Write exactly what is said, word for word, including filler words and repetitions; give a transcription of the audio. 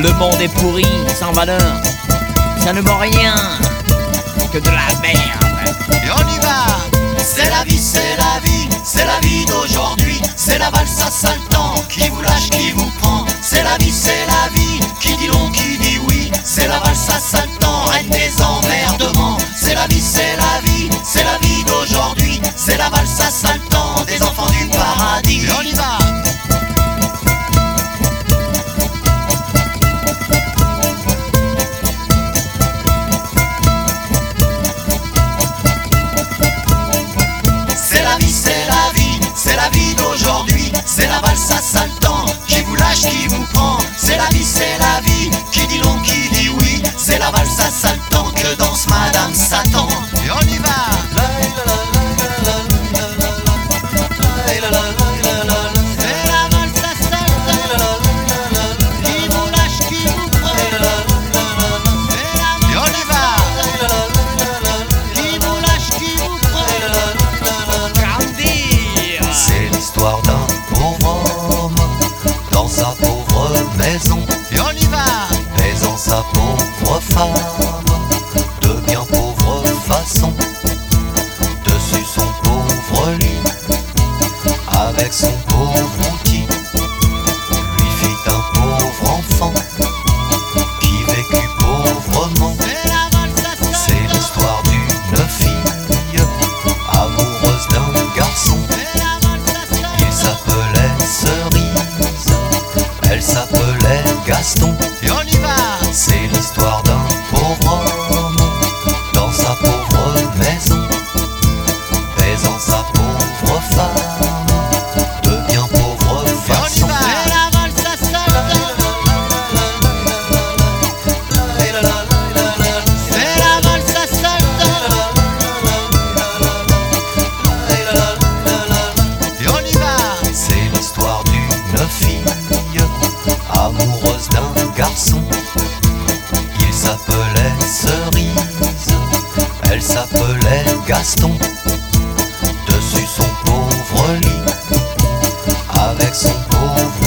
Le monde est pourri, sans valeur. Ça ne vaut rien que de la merde. Et on y va. C'est la vie, c'est la vie, c'est la vie d'aujourd'hui. C'est la valse à sale temps qui vous lâche, qui vous prend. C'est la vie, c'est la vie, qui dit non, qui dit oui. C'est la valse à sale temps, reine des emmerdements. C'est la vie, c'est la vie, c'est la vie d'aujourd'hui. C'est la valse à sale temps des enfants du paradis. Et on y va. C'est la vie d'aujourd'hui, c'est la valse à sale temps qui vous lâche, qui vous prend. C'est la vie, c'est la vie, qui dit non, qui dit oui. C'est la valse à sale temps que danse Madame Satan. Et on y va. C'est la valse à sale temps qui vous lâche, qui vous prend. Et on y va. Qui vous lâche, qui vous prend. C'est l'histoire d'un pauvre homme dans sa pauvre maison. Et on y va. Mais en sa pauvre femme, de bien pauvre façon. Dessus son pauvre lit, avec son pauvre outil, lui fit un pauvre enfant qui vécut pauvrement. C'est l'histoire d'une fille amoureuse d'un garçon. Il s'appelait Cerise, elle s'appelait Gaston. Et on y va. C'est l'histoire d'un pauvre homme dans sa pauvre maison, baisant sa pauvre femme de bien pauvre façon. C'est la valse à sale temps. C'est la valse à sale temps. Et on y va. C'est l'histoire d'une fille amoureuse d'un garçon. Il s'appelait Cerise, elle s'appelait Gaston. Dessus son pauvre lit, avec son pauvre